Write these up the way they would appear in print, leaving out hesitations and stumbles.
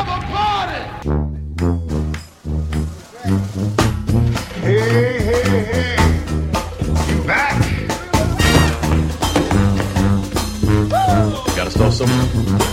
mother party! Hey, hey, hey! You back? Gotta start something.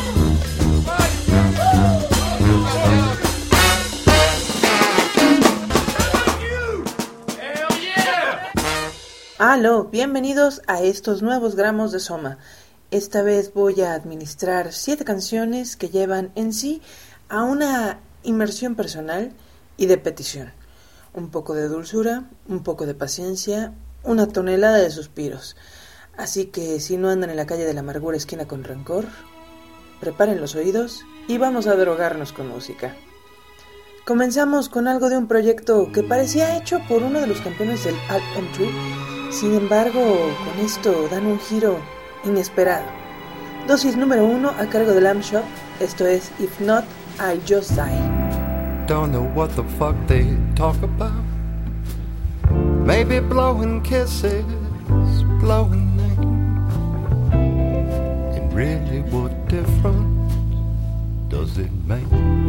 Aló, bienvenidos a estos nuevos gramos de Soma. Esta vez voy a administrar 7 canciones que llevan en sí a una inmersión personal y de petición. Un poco de dulzura, un poco de paciencia, una tonelada de suspiros. Así que si no andan en la calle de la amargura esquina con rencor, preparen los oídos y vamos a drogarnos con música. Comenzamos con algo de un proyecto que parecía hecho por uno de los campeones del alt country. Sin embargo, con esto dan un giro inesperado. Dosis número 1 a cargo de Lamb Shop. Esto es If Not, I'll Just Die. Don't know what the fuck they talk about. Maybe blowing kisses, blowing names. And really what difference does it make?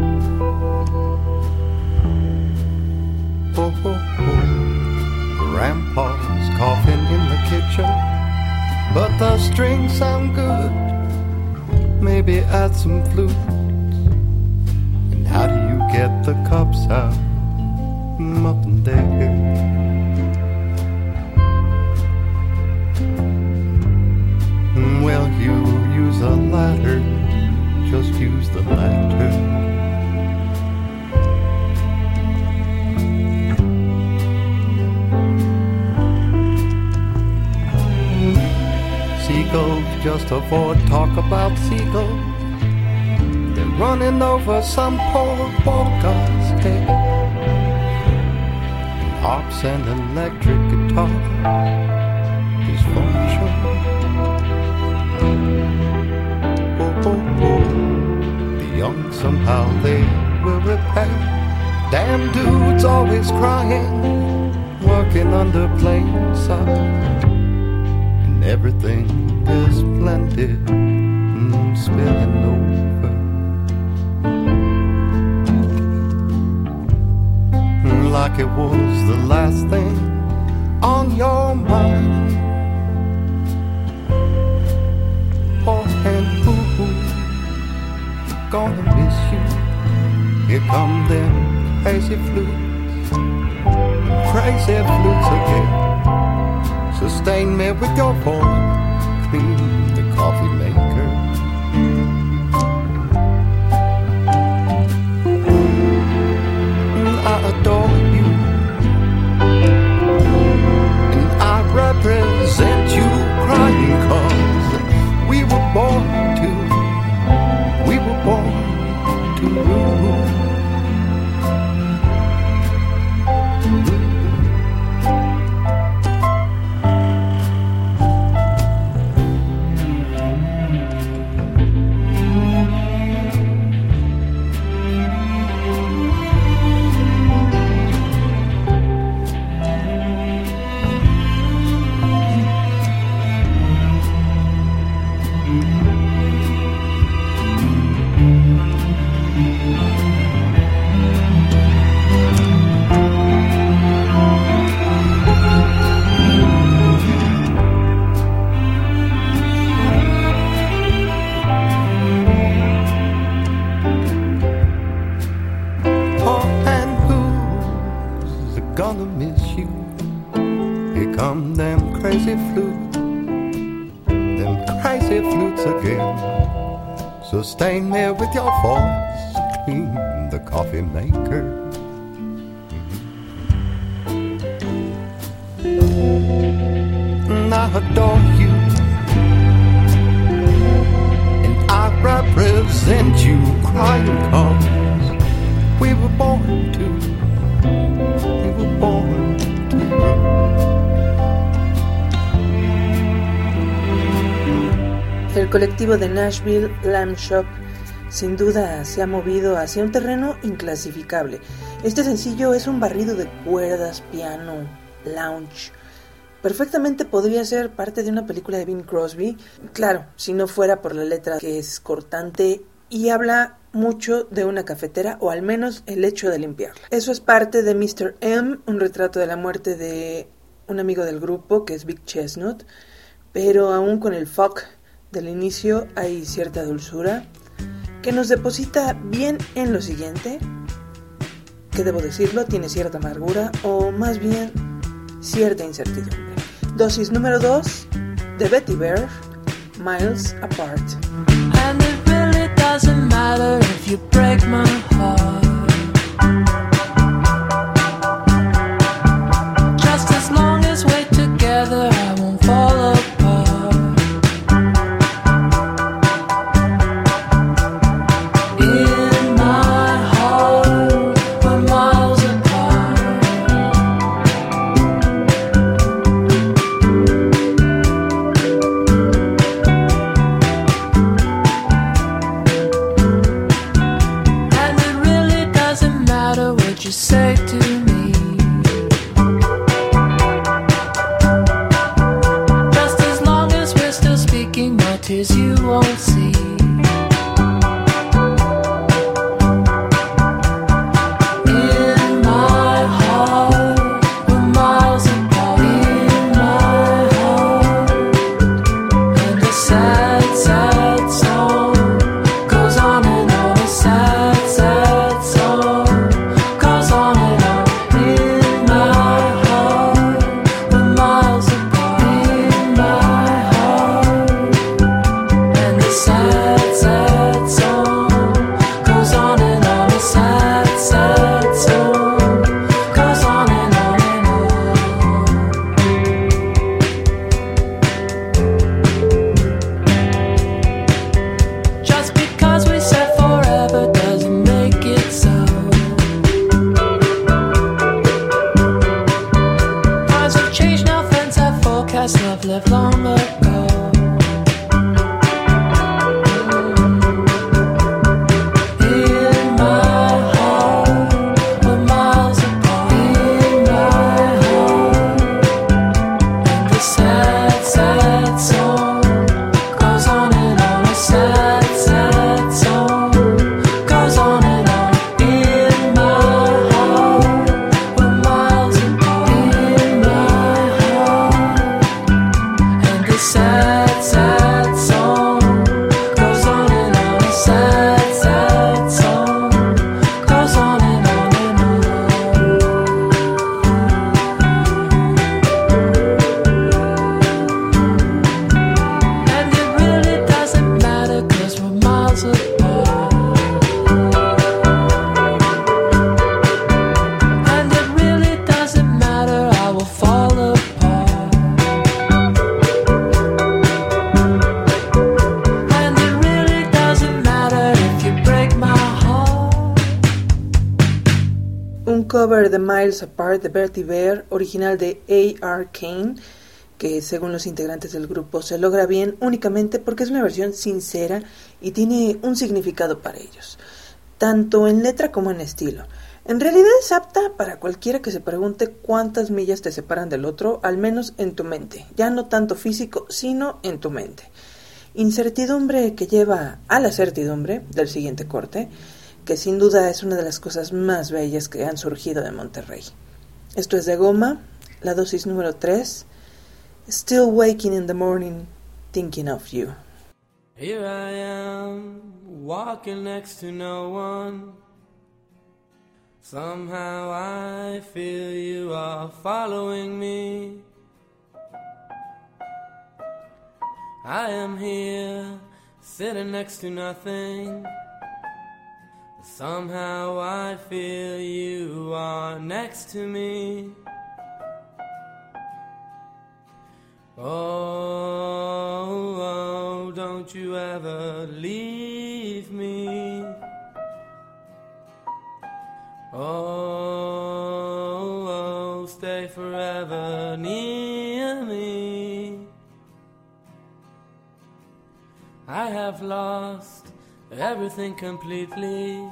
Oh, oh, oh. Grandpa's coughing in the kitchen, but the strings sound good. Maybe add some flute. And how do you get the cups out? Nothing there. Well, you use a ladder, just use the ladder. Seagulls just avoid talk about seagulls. They're running over some poor guy's head. And harps and electric guitar dysfunction. Oh, oh, oh. The young somehow they will repair. Damn dudes always crying, working under plain sight. Everything is splendid, spilling over. Like it was the last thing on your mind. Oh, and who gonna miss you? Here come them crazy flutes again. Sustain me with your voice, clean the coffee maker. I adore you, and I represent you crying 'cause we were born to rule. Sustain me with your voice, clean the coffee maker. And I adore you, and I represent you crying 'cause we were born to. El colectivo de Nashville, Lamb Shop, sin duda se ha movido hacia un terreno inclasificable. Este sencillo es un barrido de cuerdas, piano, lounge. Perfectamente podría ser parte de una película de Bing Crosby. Claro, si no fuera por la letra que es cortante y habla mucho de una cafetera, o al menos el hecho de limpiarla. Eso es parte de Mr. M, un retrato de la muerte de un amigo del grupo que es Vic Chestnut, pero aún con el fuck del inicio hay cierta dulzura que nos deposita bien en lo siguiente, que debo decirlo, tiene cierta amargura o más bien cierta incertidumbre. Dosis número 2 de Betty Bear, Miles Apart. And it really doesn't matter if you break my heart. Just as long as we're together, I won't fall apart. In my heart, we're miles apart. And it really doesn't matter what you say to me. Just as long as we're still speaking, my tears you won't see. In my heart, we're miles apart. In my heart, and a sad, sad song goes on and on. A sad, sad song goes on and on. In my heart, we're miles apart. In my heart, and the sad, sad song goes on and on. A sad, sad song goes on and on and on. Just because we said forever doesn't make it so. Times have changed now, friends have forecast love left long ago. In my heart, we're miles apart. In my heart, and the sad, sad song goes on and on. A sad, sad song goes on and on. In my heart, we're miles apart. In my heart, and the sad, sad song goes on and on. A sad, sad song goes on and on and on. And it really doesn't matter 'cause we're miles apart. And it really doesn't matter, I will fall apart. And it really doesn't matter if you break my heart. Un cover de Miles Apart de Bertie Bear, original de A.R. Kane, que según los integrantes del grupo se logra bien únicamente porque es una versión sincera y tiene un significado para ellos, tanto en letra como en estilo. En realidad es apta para cualquiera que se pregunte cuántas millas te separan del otro, al menos en tu mente, ya no tanto físico, sino en tu mente. Incertidumbre que lleva a la certidumbre del siguiente corte, que sin duda es una de las cosas más bellas que han surgido de Monterrey. Esto es de Goma, la dosis número 3, Still Waking in the Morning, Thinking of You. Here I am, walking next to no one. Somehow I feel you are following me. I am here, sitting next to nothing. Somehow I feel you are next to me. Oh, oh, don't you ever leave me. Oh, oh, stay forever near me. I have lost everything completely.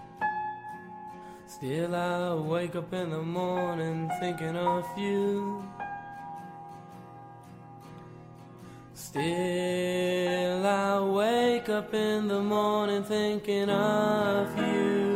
Still I wake up in the morning thinking of you. Still I wake up in the morning thinking of you.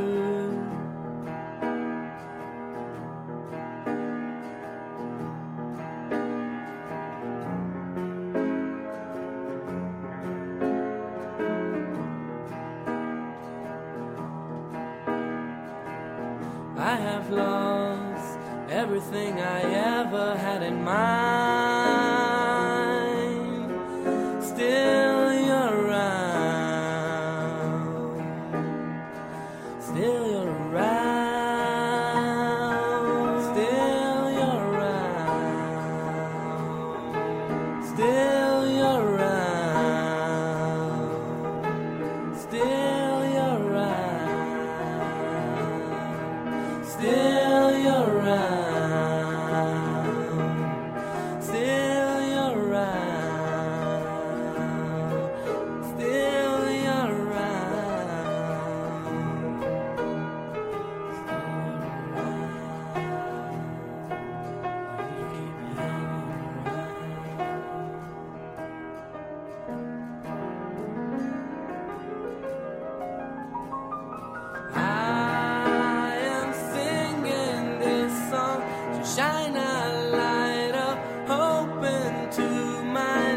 I have lost everything I ever had in mind. Still you're around. Still you're around. Still you're around. Still you're around. Still you're around. Still you're around. Still you're around. Still you're I am singing this song to shine a light of hope into my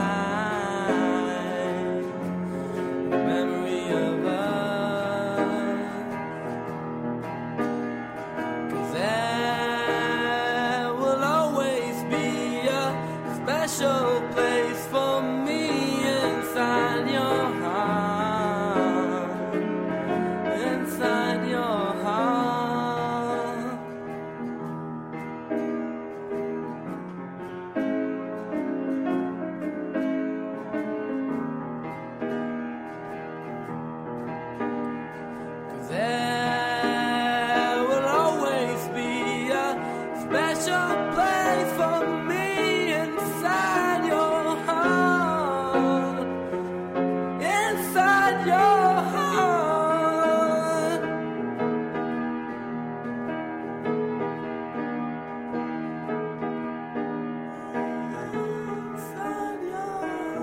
life. The memory of us, 'cause there will always be a special place for me inside your heart, inside your heart. Cause there will always be a special place for me inside your heart, inside your heart. Inside your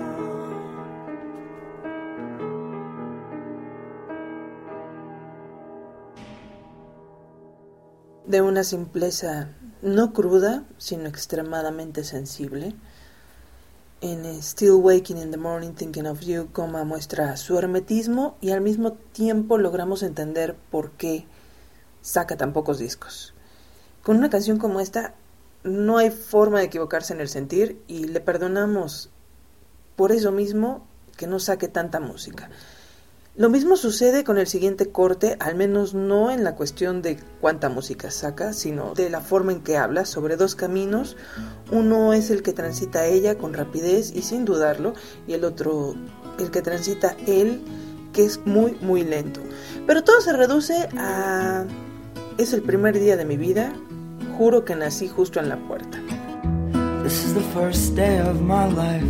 De una simpleza no cruda, sino extremadamente sensible. En Still Waking in the Morning Thinking of You, Coma muestra su hermetismo y al mismo tiempo logramos entender por qué saca tan pocos discos. Con una canción como esta no hay forma de equivocarse en el sentir y le perdonamos por eso mismo que no saque tanta música. Lo mismo sucede con el siguiente corte, al menos no en la cuestión de cuánta música saca, sino de la forma en que habla sobre dos caminos. Uno es el que transita ella con rapidez y sin dudarlo, y el otro el que transita él, que es muy muy lento. Pero todo se reduce a: es el primer día de mi vida, juro que nací justo en la puerta. This is the first day of my life.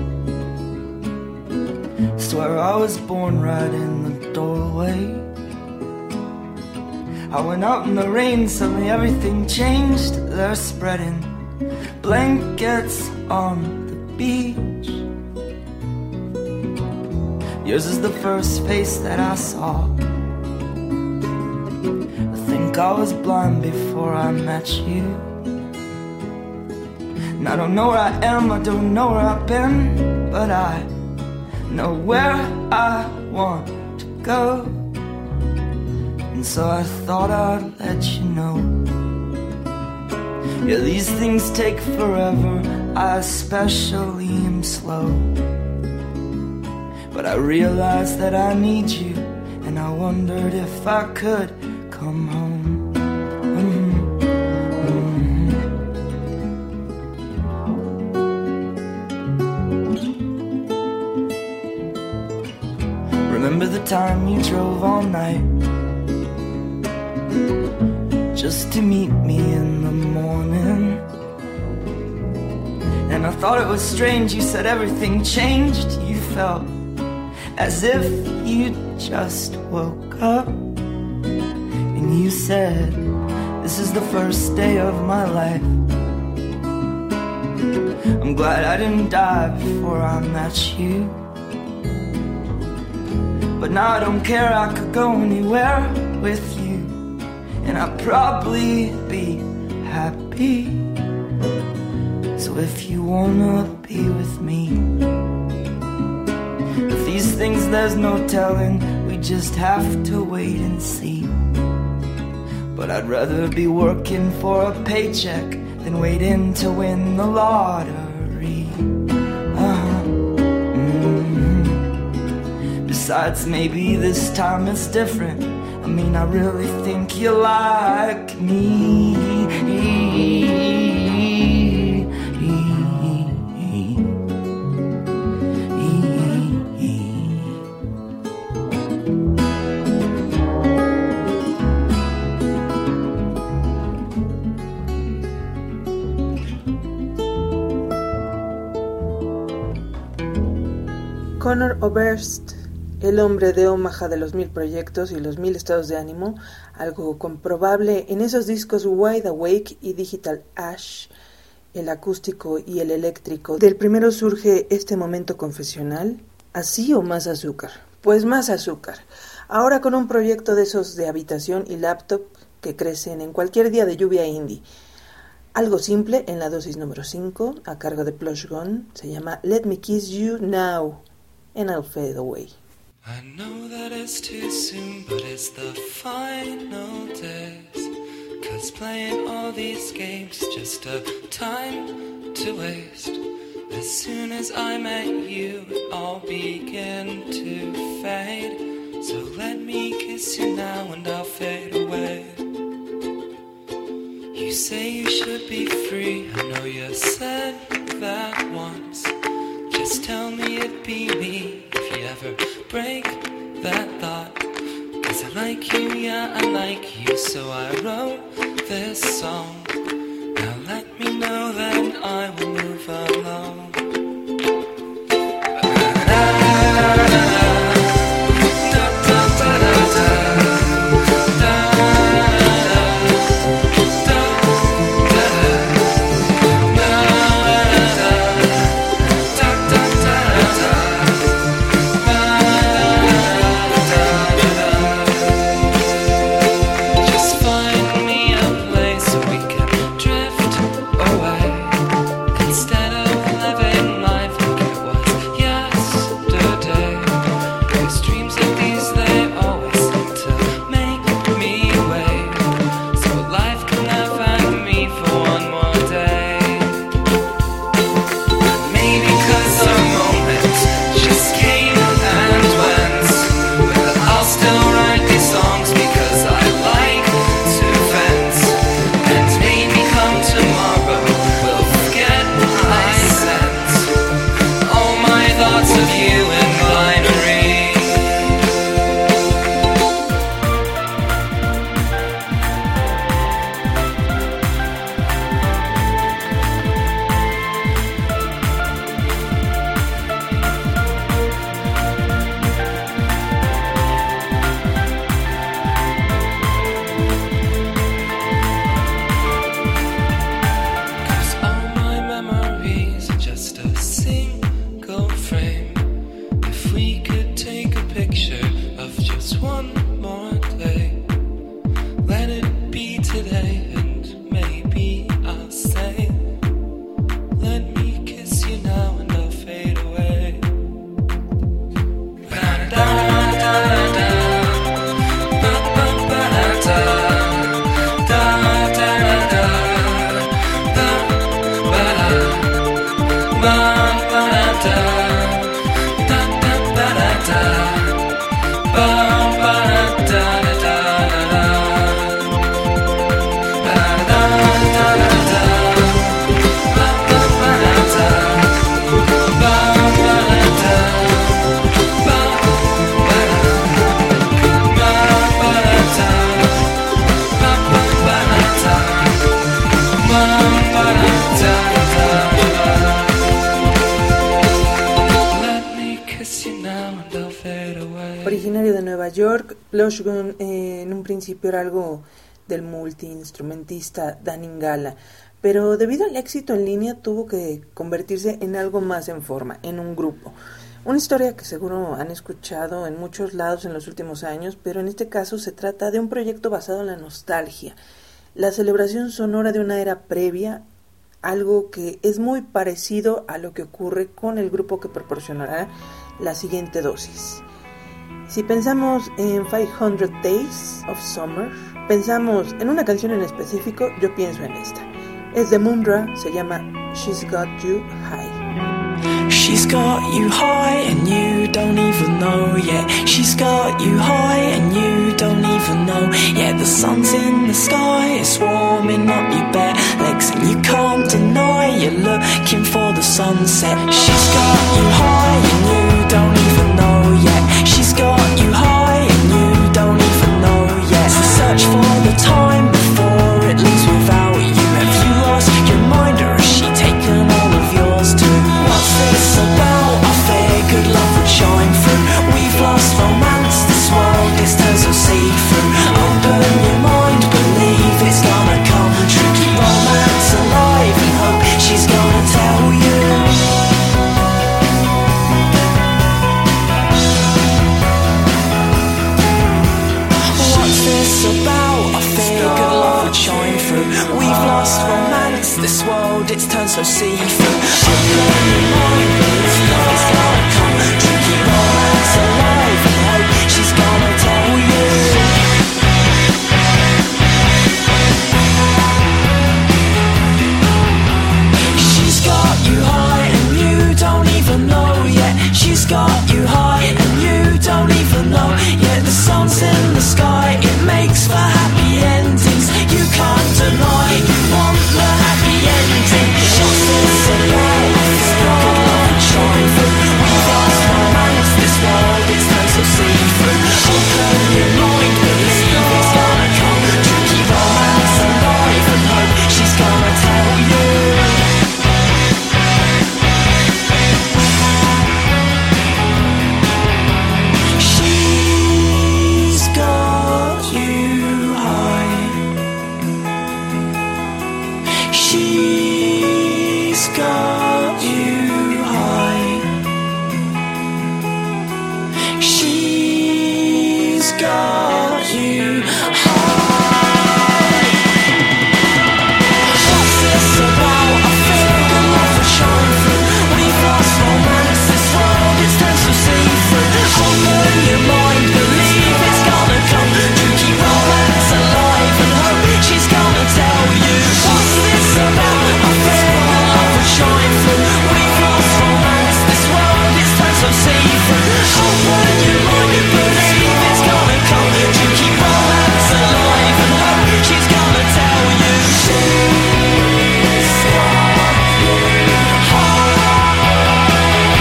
Swear I was born right in the doorway. I went out in the rain, suddenly everything changed. They're spreading blankets on the beach. Yours is the first face that I saw. I think I was blind before I met you. And I don't know where I am, I don't know where I've been, but I know where I want to go. And so I thought I'd let you know. Yeah, these things take forever, I especially am slow. But I realized that I need you, and I wondered if I could come home. Remember the time you drove all night just to meet me in the morning? And I thought it was strange, you said everything changed. You felt as if you just woke up. And you said, this is the first day of my life. I'm glad I didn't die before I met you. But now I don't care, I could go anywhere with you, and I'd probably be happy. So if you wanna be with me, if these things there's no telling, we just have to wait and see. But I'd rather be working for a paycheck than waiting to win the lottery. Besides, maybe this time it's different. I mean, I really think you like me. Conor Oberst, el hombre de Omaha de los 1000 proyectos y los 1000 estados de ánimo, algo comprobable en esos discos Wide Awake y Digital Ash, el acústico y el eléctrico. Del primero surge este momento confesional, ¿así o más azúcar? Pues más azúcar. Ahora con un proyecto de esos de habitación y laptop que crecen en cualquier día de lluvia indie. Algo simple en la dosis número 5, a cargo de Plush Gone, se llama Let Me Kiss You Now, and I'll Fade Away. I know that it's too soon, but it's the final days. 'Cause playing all these games just a time to waste. As soon as I met you, it all began to fade. So let me kiss you now and I'll fade away. You say you should be free, I know you said that once. Just tell me it'd be me if you ever break that thought. 'Cause I like you, yeah, I like you, so I wrote this song. Now let me know that I will move along. Originario de Nueva York, Plush Gone en un principio era algo del multiinstrumentista Dan Ingala, pero debido al éxito en línea tuvo que convertirse en algo más en forma, en un grupo. Una historia que seguro han escuchado en muchos lados en los últimos años, pero en este caso se trata de un proyecto basado en la nostalgia, la celebración sonora de una era previa, algo que es muy parecido a lo que ocurre con el grupo que proporcionará la siguiente dosis. Si pensamos en 500 Days of Summer, pensamos en una canción en específico, yo pienso en esta. Es de Mundra, se llama She's Got You High. She's got you high and you don't even know yet. She's got you high and you don't even know yet. The sun's in the sky, it's warming up your bare legs, and you can't deny you're looking for the sunset. She's got you high and you don't even know yet. She's got you high and you don't even know yet. So search for the time before it leaves without you. Have you lost your mind, or has she taken all of yours too? What's this about? I figured love would shine through. We've lost romance, this world is turned so see-through. Open your mind, believe it's gonna come true. Keep romance alive and hope she's gonna tell you. What's this about? I figured love would shine through. We've lost romance, this world it's turned so see-through. Open your mind, believe it's gonna come true. Keep romance alive and hope she's gonna tell you. She's got you high and you don't even know yet. She's got you high and you don't even know yet. The sun's in the sky, it makes for happy endings. You can't deny you want the happy ending. What's this about? Good love and shine through. We've lost romance, this world is turned so see-through. Open your mind, believe it's gonna come true. Keep romance alive and hope she's gonna tell you. She's got you high. She's got you high. She's got you high. What's this about? I figured love would shine through. We've lost romance, this world is turned so see-through. Open your mind, believe it's gonna come true. Keep romance alive and hope she's gonna tell you. What's this about? I figured love would shine through. We've lost romance, this world is turned so see-through. Open your mind, believe it's gonna come true. Keep romance alive and hope she's gonna tell you. She's got you high.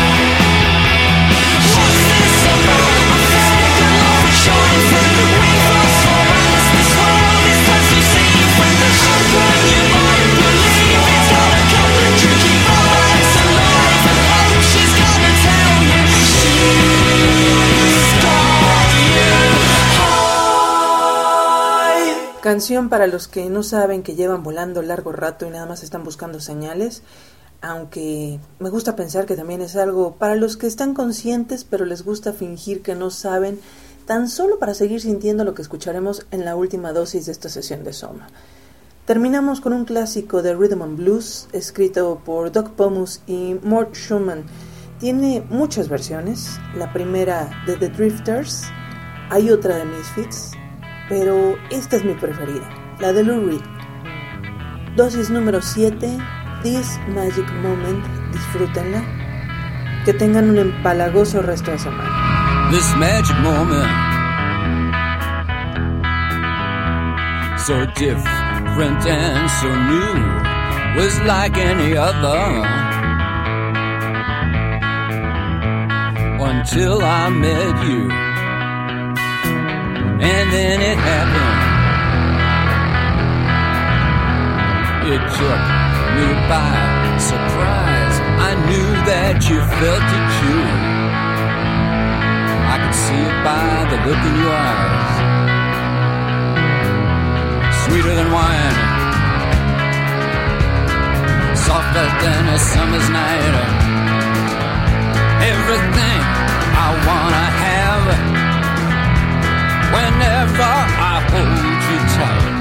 What's this about? I figured love would shine through. We've lost romance, this world is turned so see-through. Open your mind, believe it's gonna come true. Keep romance alive and hope she's gonna tell you. She's got you high. Canción para los que no saben que llevan volando largo rato y nada más están buscando señales, aunque me gusta pensar que también es algo para los que están conscientes pero les gusta fingir que no saben, tan solo para seguir sintiendo lo que escucharemos en la última dosis de esta sesión de Soma. Terminamos con un clásico de Rhythm and Blues escrito por Doug Pomus y Mort Schumann. Tiene muchas versiones, la primera de The Drifters, hay otra de Misfits, pero esta es mi preferida, la de Lou Reed. Dosis número 7, This Magic Moment, disfrútenla, que tengan un empalagoso resto de semana. This magic moment, so different and so new, was like any other, until I met you, and then it happened. It took me by surprise. I knew that you felt it too. I could see it by the look in your eyes. Sweeter than wine, softer than a summer's night. Everything I wanna have whenever I hold you tight.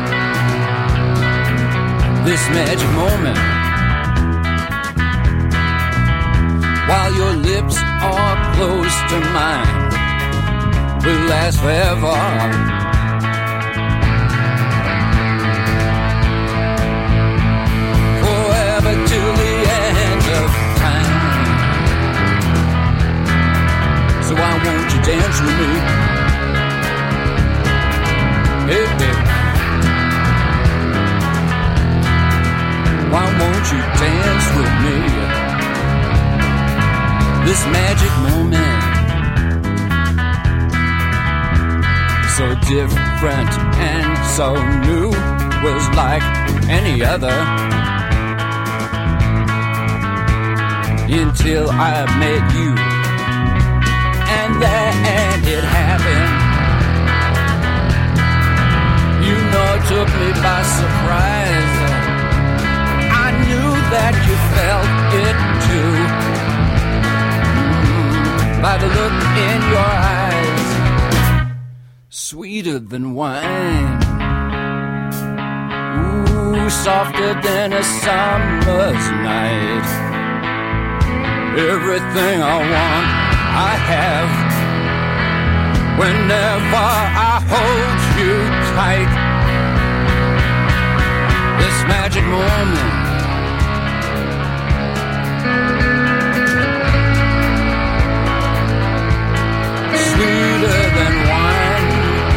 This magic moment, while your lips are close to mine, will last forever. Forever till the end of time. So why won't you dance with me? Hey, baby. Why won't you dance with me? This magic moment, so different and so new, was like any other, until I met you, and then it happened. You know, it took me by surprise. I knew that you felt it too, by the look in your eyes, sweeter than wine, ooh, softer than a summer's night. Everything I want, I have, whenever I hold you tight. This magic moment, sweeter than wine,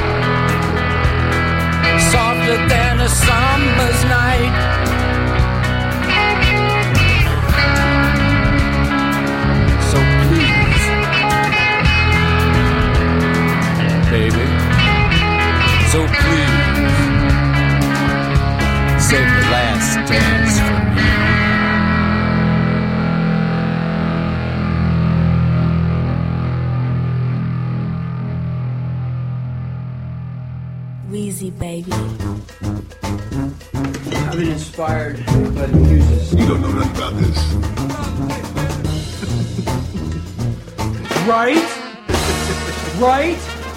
softer than a summer's night. So please, baby, so please, save the last dance for me. Wheezy, baby. I've been inspired by the muses. You don't know nothing about this. Right? Right?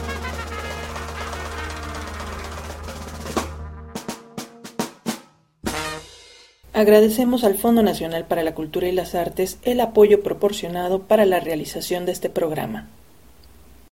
Agradecemos al Fondo Nacional para la Cultura y las Artes el apoyo proporcionado para la realización de este programa.